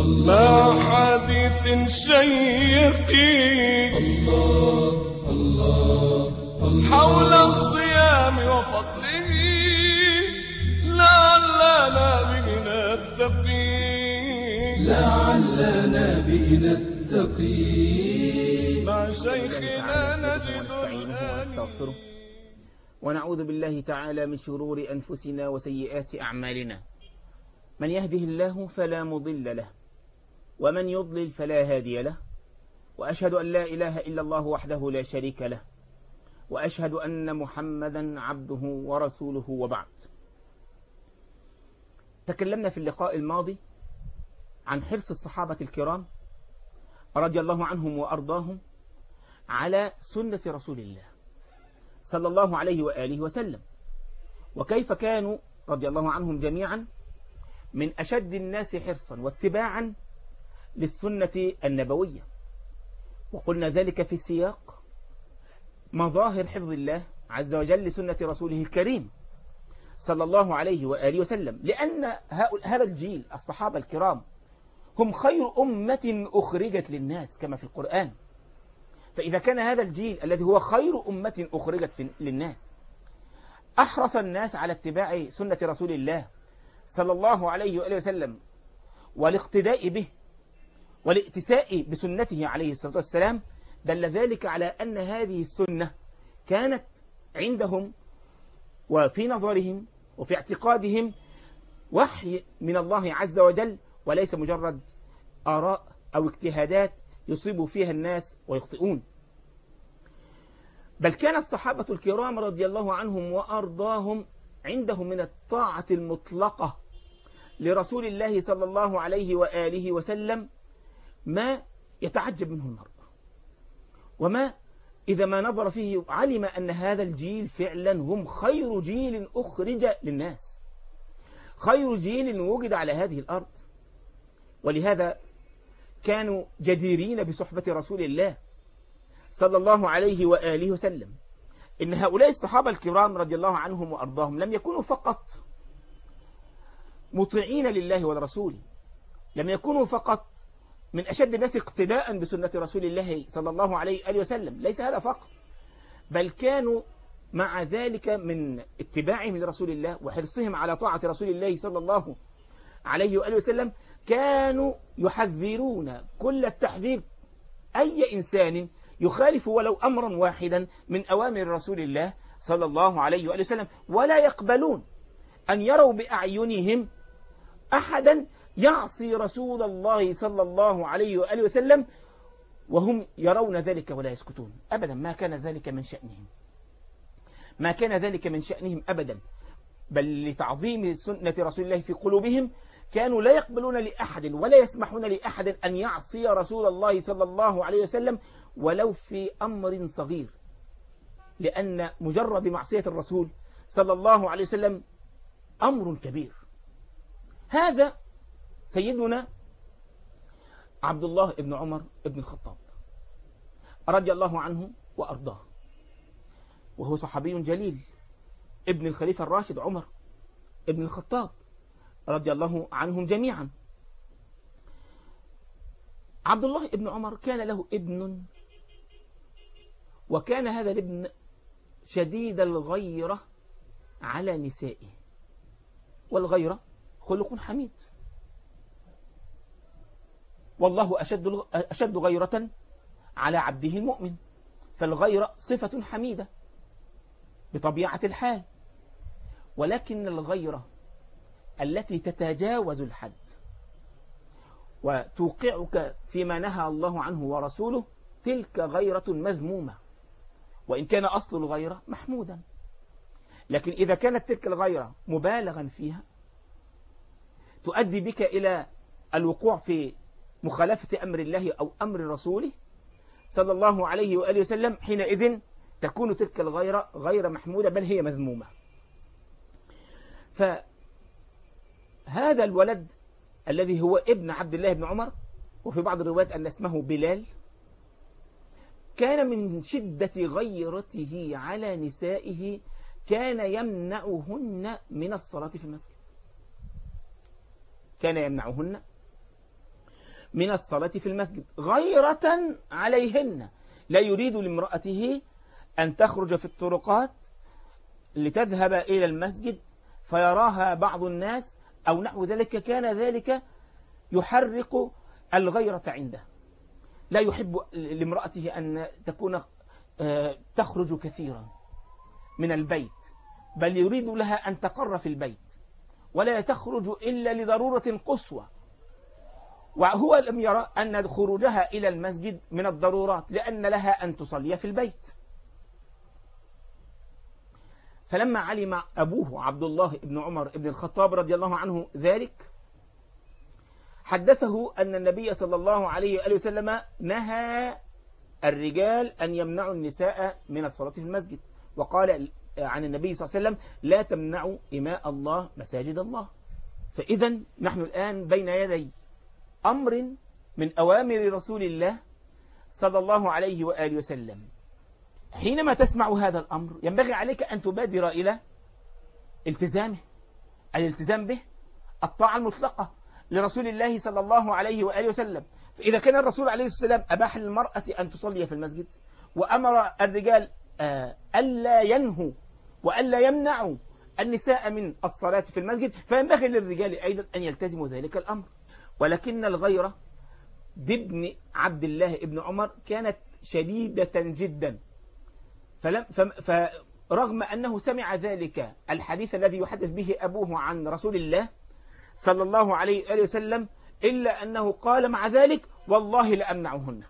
ما حديث شيق حول الصيام وفضله لعلنا به نتقي مع شيخنا نجد ونستغفره ونعوذ بالله تعالى من شرور أنفسنا وسيئات أعمالنا. من يهده الله فلا مضل له ومن يضلل فلا هادي له، وأشهد أن لا إله إلا الله وحده لا شريك له، وأشهد أن محمدا عبده ورسوله. وبعد، تكلمنا في اللقاء الماضي عن حرص الصحابة الكرام رضي الله عنهم وأرضاهم على سنة رسول الله صلى الله عليه وآله وسلم، وكيف كانوا رضي الله عنهم جميعا من أشد الناس حرصا واتباعا للسنة النبوية. وقلنا ذلك في سياق مظاهر حفظ الله عز وجل لسنة رسوله الكريم صلى الله عليه وآله وسلم، لأن هذا الجيل الصحابة الكرام هم خير أمة أخرجت للناس كما في القرآن. فإذا كان هذا الجيل الذي هو خير أمة أخرجت للناس أحرص الناس على اتباع سنة رسول الله صلى الله عليه وآله وسلم والاقتداء به والائتساء بسنته عليه الصلاة والسلام، دل ذلك على أن هذه السنة كانت عندهم وفي نظرهم وفي اعتقادهم وحي من الله عز وجل، وليس مجرد آراء أو اجتهادات يصيب فيها الناس ويخطئون. بل كان الصحابة الكرام رضي الله عنهم وأرضاهم عندهم من الطاعة المطلقة لرسول الله صلى الله عليه وآله وسلم ما يتعجب منه المرء، وما إذا ما نظر فيه علم أن هذا الجيل فعلا هم خير جيل أخرج للناس، خير جيل وجد على هذه الأرض. ولهذا كانوا جديرين بصحبة رسول الله صلى الله عليه وآله وسلم. إن هؤلاء الصحابة الكرام رضي الله عنهم وأرضاهم لم يكونوا فقط مطيعين لله ولرسوله، لم يكونوا فقط من أشد الناس اقتداء بسنة رسول الله صلى الله عليه وآله وسلم، ليس هذا فقط، بل كانوا مع ذلك من اتباعهم لرسول الله وحرصهم على طاعة رسول الله صلى الله عليه وآله وسلم كانوا يحذرون كل التحذير أي إنسان يخالف ولو أمرا واحدا من أوامر رسول الله صلى الله عليه وآله وسلم، ولا يقبلون أن يروا بأعينهم أحدا يعصي رسول الله صلى الله عليه وآله وسلم وهم يرون ذلك ولا يسكتون أبدا. ما كان ذلك من شأنهم، ما كان ذلك من شأنهم أبدا، بل لتعظيم سنة رسول الله في قلوبهم كانوا لا يقبلون لأحد ولا يسمحون لأحد أن يعصي رسول الله صلى الله عليه وسلم ولو في أمر صغير، لأن مجرد معصية الرسول صلى الله عليه وسلم أمر كبير. هذا سيدنا عبد الله بن عمر بن الخطاب رضي الله عنه وأرضاه، وهو صحابي جليل ابن الخليفة الراشد عمر ابن الخطاب رضي الله عنهم جميعا. عبد الله بن عمر كان له ابن، وكان هذا الابن شديد الغيرة على نسائه، والغيرة خلق حميد، والله أشد غيرة على عبده المؤمن، فالغيرة صفة حميدة بطبيعة الحال، ولكن الغيرة التي تتجاوز الحد وتوقعك فيما نهى الله عنه ورسوله تلك غيرة مذمومة، وإن كان أصل الغيرة محمودا. لكن إذا كانت تلك الغيرة مبالغا فيها تؤدي بك إلى الوقوع في مخالفة أمر الله أو أمر رسوله صلى الله عليه وآله وسلم، حينئذ تكون تلك الغيرة غير محمودة بل هي مذمومة. فهذا الولد الذي هو ابن عبد الله بن عمر، وفي بعض الروايات أن اسمه بلال، كان من شدة غيرته على نسائه كان يمنعهن من الصلاة في المسجد، كان يمنعهن من الصلاة في المسجد غيرة عليهن، لا يريد لامرأته أن تخرج في الطرقات لتذهب إلى المسجد فيراها بعض الناس أو نحو ذلك، كان ذلك يحرق الغيرة عنده. لا يحب لامرأته أن تكون تخرج كثيرا من البيت، بل يريد لها أن تقر في البيت ولا تخرج إلا لضرورة قصوى، وهو لم يرى أن خروجها إلى المسجد من الضرورات لأن لها أن تصلي في البيت. فلما علم أبوه عبد الله بن عمر بن الخطاب رضي الله عنه ذلك، حدثه أن النبي صلى الله عليه وآله وسلم نهى الرجال أن يمنعوا النساء من الصلاة في المسجد، وقال عن النبي صلى الله عليه وسلم لا تمنعوا إماء الله مساجد الله. فإذا نحن الآن بين يدي أمر من أوامر رسول الله صلى الله عليه وآله وسلم. حينما تسمع هذا الأمر ينبغي عليك أن تبادر إلى التزامه، الالتزام به، الطاعة المطلقة لرسول الله صلى الله عليه وآله وسلم. فإذا كان الرسول عليه السلام أباح للمرأة أن تصلي في المسجد وأمر الرجال ألا ينهوا وألا يمنعوا النساء من الصلاة في المسجد، فينبغي للرجال أيضا أن يلتزموا ذلك الأمر. ولكن الغيرة بابن عبد الله ابن عمر كانت شديدة جدا، فرغم أنه سمع ذلك الحديث الذي يحدث به أبوه عن رسول الله صلى الله عليه وآله وسلم، إلا أنه قال مع ذلك والله لأمنعهن،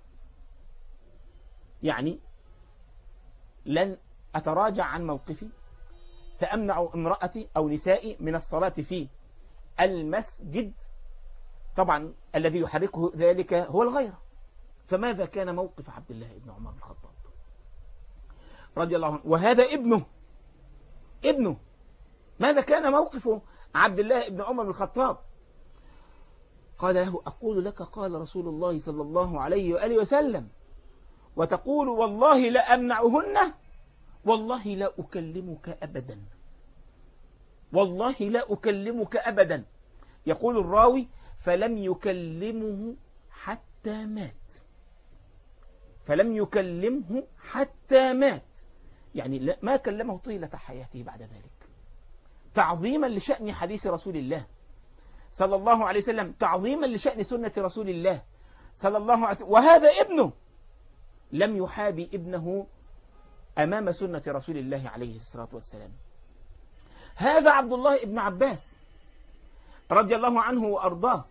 يعني لن أتراجع عن موقفي، سأمنع امرأتي أو نسائي من الصلاة في المسجد. طبعا الذي يحركه ذلك هو الغيرة. فماذا كان موقف عبد الله بن عمر بن الخطاب رضي الله عنه؟ وهذا ابنه ماذا كان موقف عبد الله بن عمر بن الخطاب؟ قال له أقول لك قال رسول الله صلى الله عليه وآله وسلم وتقول والله لا أمنعهن، والله لا أكلمك أبدا، والله لا أكلمك أبدا. يقول الراوي فلم يكلمه حتى مات، فلم يكلمه حتى مات، يعني ما كلمه طيلة حياته بعد ذلك، تعظيما لشأن حديث رسول الله صلى الله عليه وسلم، تعظيما لشأن سنة رسول الله صلى الله عليه وسلم. وهذا ابنه لم يحابي ابنه أمام سنة رسول الله عليه الصلاة والسلام. هذا عبد الله بن عباس رضي الله عنه وأرضاه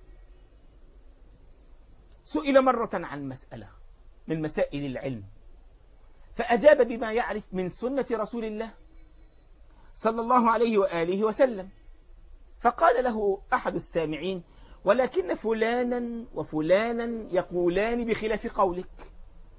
سئل مرة عن مسألة من مسائل العلم، فأجاب بما يعرف من سنة رسول الله صلى الله عليه وآله وسلم. فقال له أحد السامعين ولكن فلانا وفلانا يقولان بخلاف قولك،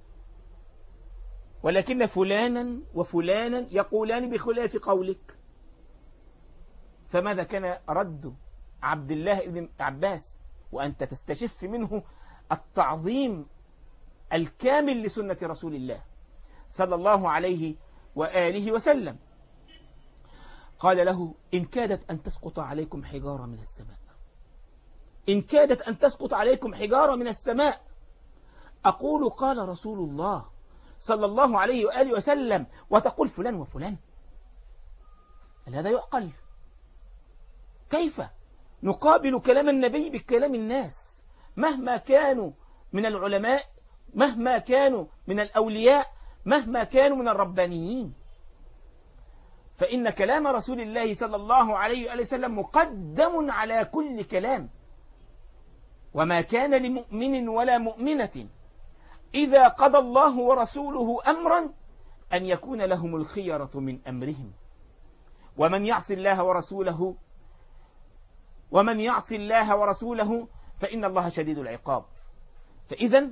ولكن فلانا وفلانا يقولان بخلاف قولك. فماذا كان رد عبد الله بن عباس وأنت تستشف منه التعظيم الكامل لسنة رسول الله صلى الله عليه وآله وسلم؟ قال له إن كادت أن تسقط عليكم حجارة من السماء، إن كادت أن تسقط عليكم حجارة من السماء أقول قال رسول الله صلى الله عليه وآله وسلم وتقول فلان وفلان؟ هل هذا يعقل؟ كيف نقابل كلام النبي بكلام الناس مهما كانوا من العلماء، مهما كانوا من الأولياء، مهما كانوا من الربانيين؟ فإن كلام رسول الله صلى الله عليه وآله وسلم مقدم على كل كلام، وما كان لمؤمن ولا مؤمنة إذا قضى الله ورسوله أمرا أن يكون لهم الخيرة من أمرهم، ومن يعص الله ورسوله فإن الله شديد العقاب. فإذا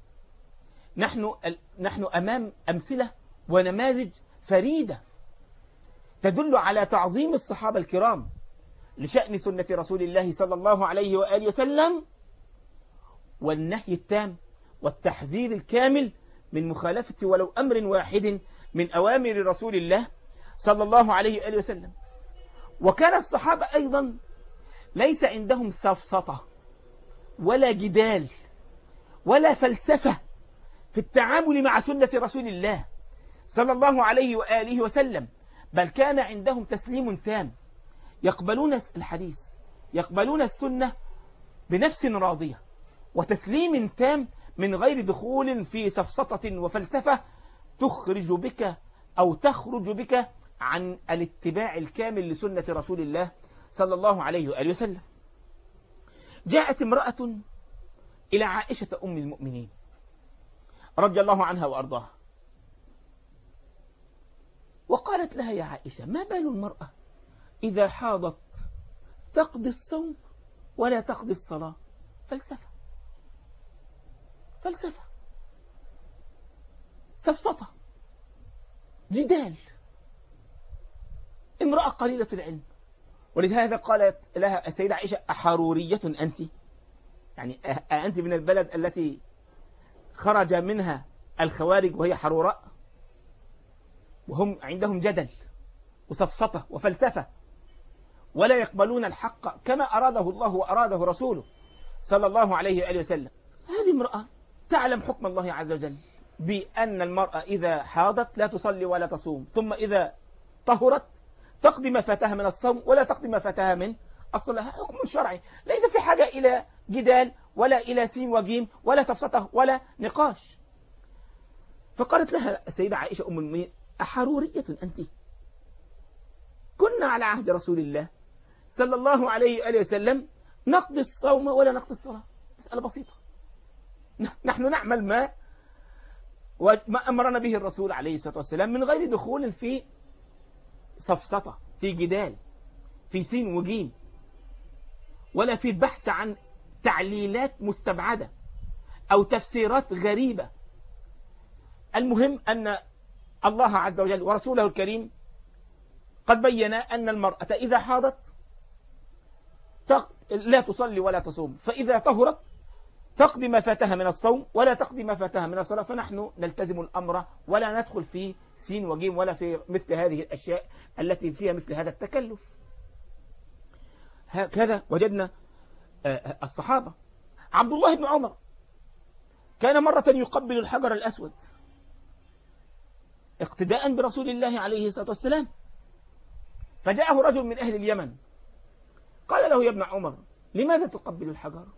نحن أمام أمثلة ونماذج فريدة تدل على تعظيم الصحابة الكرام لشأن سنة رسول الله صلى الله عليه وآله وسلم، والنهي التام والتحذير الكامل من مخالفة ولو أمر واحد من أوامر رسول الله صلى الله عليه وآله وسلم. وكان الصحابة أيضا ليس عندهم سفسطة ولا جدال ولا فلسفة في التعامل مع سنة رسول الله صلى الله عليه وآله وسلم، بل كان عندهم تسليم تام، يقبلون الحديث، يقبلون السنة بنفس راضية وتسليم تام من غير دخول في سفسطة وفلسفة تخرج بك أو تخرج بك عن الاتباع الكامل لسنة رسول الله صلى الله عليه وآله وسلم. جاءت امرأة إلى عائشة أم المؤمنين رضي الله عنها وأرضاها، وقالت لها: يا عائشة، ما بال المرأة إذا حاضت تقضي الصوم ولا تقضي الصلاة؟ فلسفة، فلسفة، سفسطة، جدال، امرأة قليلة العلم. ولهذا قالت لها السيدة عائشة: أحرورية أنت؟ يعني أنت من البلد التي خرج منها الخوارج وهي حروراء، وهم عندهم جدل وسفسطة وفلسفة، ولا يقبلون الحق كما أراده الله وأراده رسوله صلى الله عليه وآله وسلم. هذه امرأة تعلم حكم الله عز وجل بأن المرأة إذا حاضت لا تصلي ولا تصوم، ثم إذا طهرت تقضي ما فاتها من الصوم ولا تقضي ما فاتها من الصلاة. حكم شرعي ليس في حاجة إلى جدال ولا إلى سين وجيم ولا سفسطة ولا نقاش. فقالت لها السيدة عائشة أم المؤمنين: أحرورية أنت؟ كنا على عهد رسول الله صلى الله عليه وآله وسلم نقضي الصوم ولا نقضي الصلاة. مسألة بسيطة، نحن نعمل ما أمرنا به الرسول عليه الصلاة والسلام من غير دخول في سفسطة، في جدال، في سين وجيم، ولا في البحث عن تعليلات مستبعدة أو تفسيرات غريبة. المهم أن الله عز وجل ورسوله الكريم قد بينا أن المرأة إذا حاضت لا تصلي ولا تصوم، فإذا طهرت تقضي ما فاتها من الصوم ولا تقضي ما فاتها من الصلاة. فنحن نلتزم الأمر ولا ندخل في سين وجيم ولا في مثل هذه الأشياء التي فيها مثل هذا التكلف. هكذا وجدنا الصحابة. عبد الله بن عمر كان مرة يقبل الحجر الأسود اقتداء برسول الله عليه الصلاة والسلام، فجاءه رجل من أهل اليمن قال له: يا ابن عمر، لماذا تقبل الحجر؟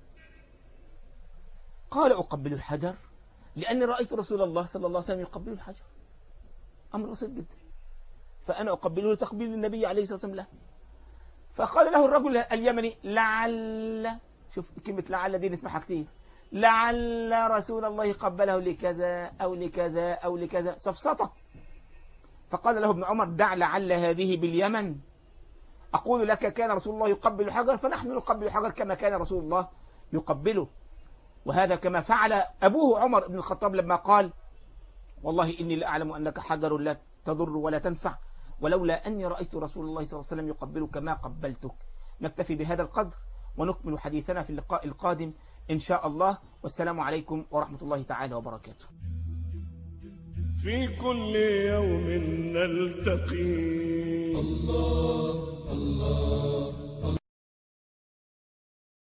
قال: أقبل الحجر لأني رأيت رسول الله صلى الله عليه وسلم يقبل الحجر. أمر بسيط جدا، فأنا أقبله لتقبيل النبي عليه الصلاة والسلام له. فقال له الرجل اليمني: لعل، شوف كلمة لعل دي نسمعها كتير، لعل رسول الله قبله لكذا أو لكذا أو لكذا، سفسطة. فقال له ابن عمر: دع لعل هذه باليمن، أقول لك كان رسول الله يقبل الحجر، فنحن نقبل الحجر كما كان رسول الله يقبله. وهذا كما فعل أبوه عمر بن الخطاب لما قال: والله إني لأعلم أنك حجر لا تضر ولا تنفع، ولولا أني رأيت رسول الله صلى الله عليه وسلم يقبلك ما قبلتك. نكتفي بهذا القدر ونكمل حديثنا في اللقاء القادم إن شاء الله، والسلام عليكم ورحمة الله تعالى وبركاته. في كل يوم نلتقي. الله الله